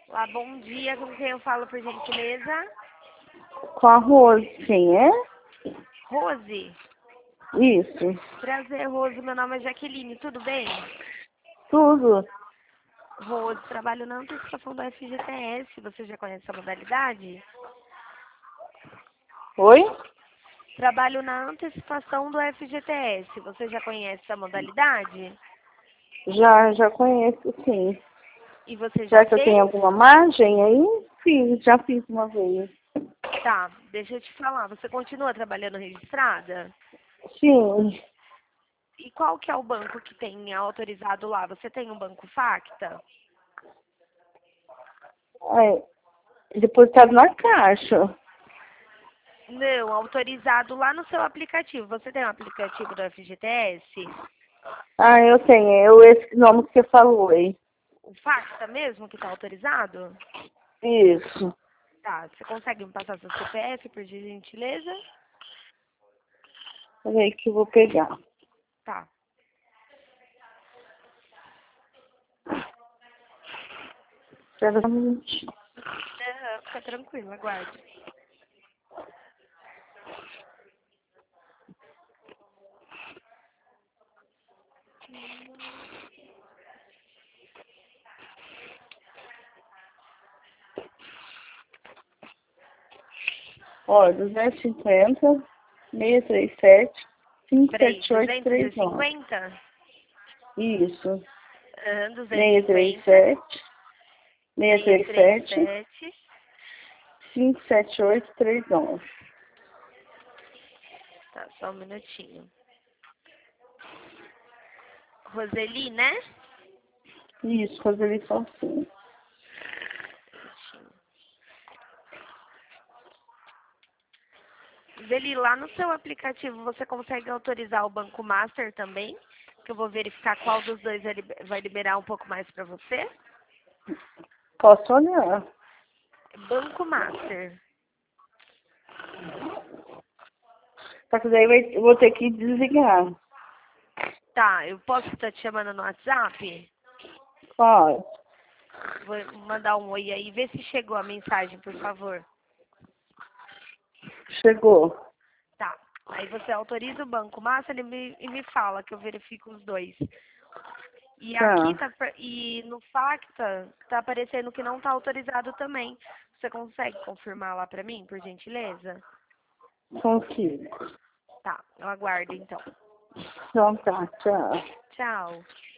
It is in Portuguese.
Olá, bom dia. Com quem eu falo, por gentileza? Com a Rose, quem é? Rose. Isso. Prazer, Rose. Meu nome é Jaqueline. Tudo bem? Tudo. Rose, trabalho na antecipação do FGTS. Você já conhece a modalidade? Oi? Trabalho na antecipação do FGTS. Você já conhece a modalidade? Já conheço, sim. E você já Já que eu tenho fez? alguma margem aí, sim, já fiz uma vez. Tá, deixa eu te falar. Você continua trabalhando registrada? Sim. E qual que é o banco que tem autorizado lá? Você tem um banco Facta? Depositado na caixa. Não, autorizado lá no seu aplicativo. Você tem um aplicativo do FGTS? Ah, eu tenho. Esse nome que você falou aí. O Facta mesmo que está autorizado? Isso. Tá, você consegue me passar seu CPF, por gentileza? Peraí que eu vou pegar. Tá. Espera um minutinho. Fica tranquilo, aguarde. Ó, 250, 637, Peraí, 57839. 250? Isso. 250, 637, 637, 637. 57839. Tá, só um minutinho. Roseli, né? Isso, Roseli Salsinha. Roseli, lá no seu aplicativo você consegue autorizar o Banco Master também? Que eu vou verificar qual dos dois vai liberar um pouco mais para você. Posso olhar. Banco Master. Só que daí eu vou ter que desligar. Tá, eu posso estar te chamando no WhatsApp? Pode. Vou mandar um oi aí. Vê se chegou a mensagem, por favor. Chegou. Tá. Aí você autoriza o Banco Master e me fala que eu verifico os dois. E aqui Tá. tá, e no Facta tá aparecendo que não tá autorizado também. Você consegue confirmar lá pra mim, por gentileza? Consigo. Tá, eu aguardo então. Então tá, tchau. Tchau.